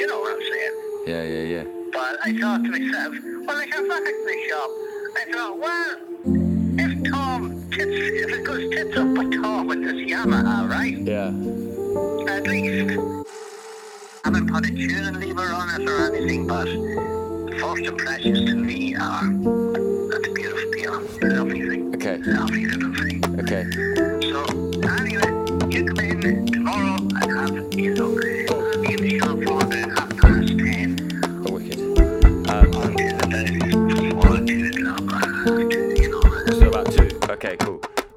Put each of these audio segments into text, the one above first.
you know what I'm saying? Yeah. But I thought to myself, well, I came back to the shop. I thought, well, if it goes tits up with Tom with this Yamaha, right? Yeah. At least I haven't put a tuning lever on it or anything, but first impressions to me are that's a beautiful piano. Lovely thing. Okay. Lovely little thing. Okay. So, anyway, you come in tomorrow and have, I'll be in the shop for about 10:30. Oh, wicked. Until about 4 or 2 o'clock, So about 2. Okay, cool.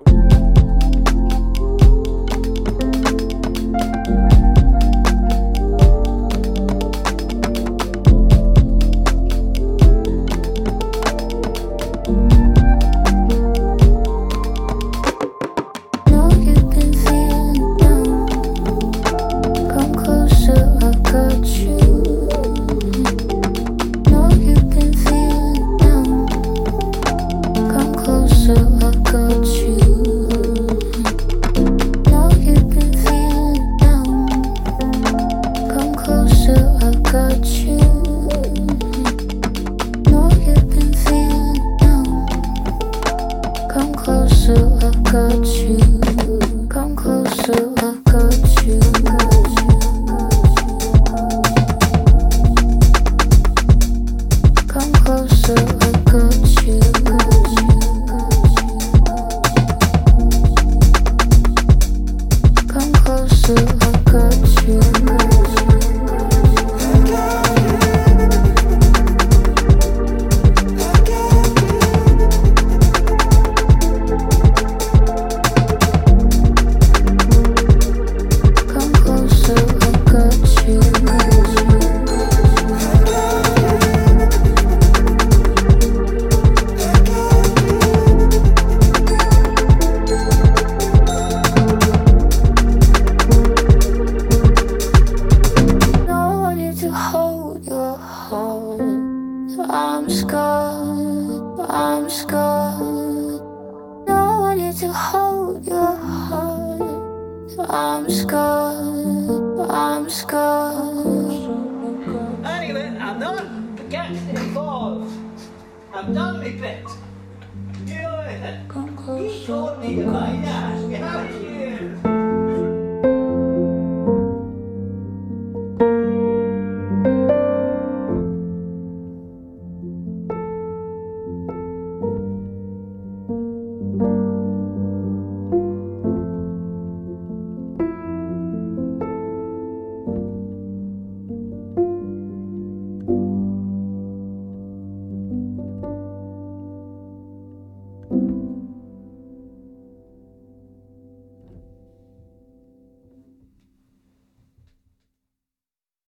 I'm scared. No one here to hold your heart. I'm scared. I'm scared. Anyway, I'm not getting involved. I've done my bit. You know it. You told me to buy that. You haven't you?